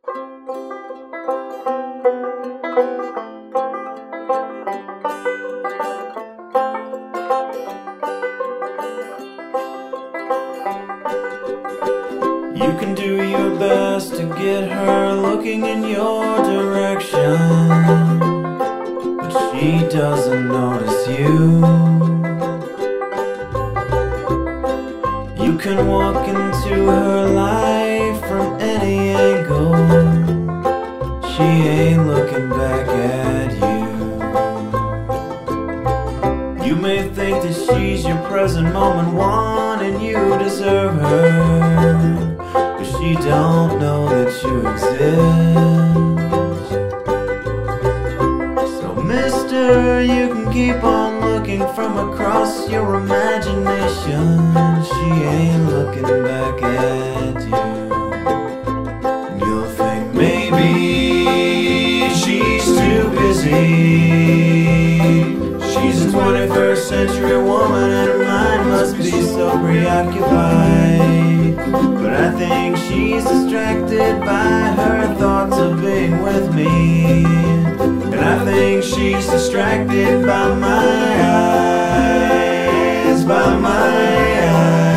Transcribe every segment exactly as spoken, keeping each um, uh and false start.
You can do your best to get her looking in your direction, but she doesn't notice you. You can walk into her life from any angle, she ain't looking back at you. You may think that she's your present moment one and you deserve her, but she don't know that you exist. So mister, you can keep on looking from across your imagination, she ain't looking back at you. You'll think maybe she's too busy, she's a twenty-first century woman and her mind must be so preoccupied. But I think she's distracted by her thoughts of being with me, and I think she's distracted by my eyes, by my eyes.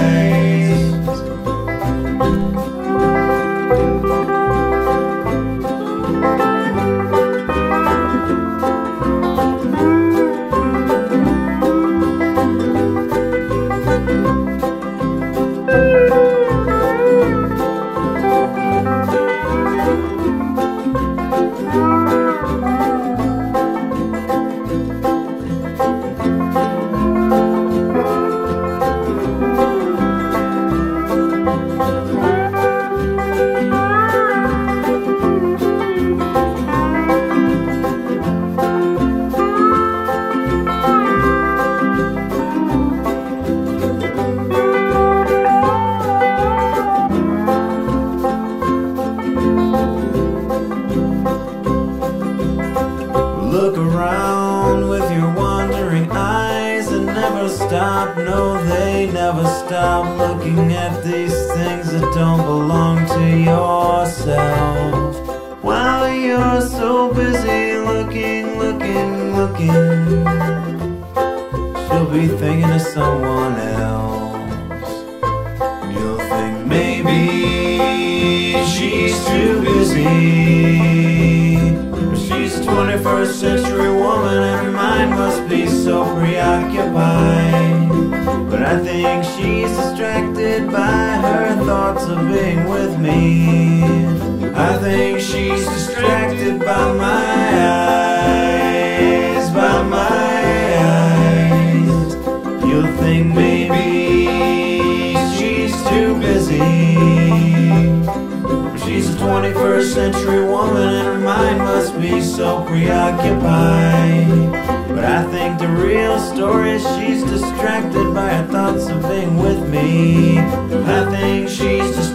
Look around with your wandering eyes and never stop, no they never stop looking at these things that don't belong to yourself. While you're so busy looking, looking, looking, she'll be thinking of someone else. You'll think maybe she's too busy, she's a twenty-first century woman and her mind must be so preoccupied. But I think she's distracted by her thoughts of being with me. I think she's distracted by my eyes, by my eyes. You'll think maybe she's too busy, she's a twenty-first century woman and her mind must be so preoccupied. But I think the real story is she's distracted by her thoughts of being with me. I think she's distracted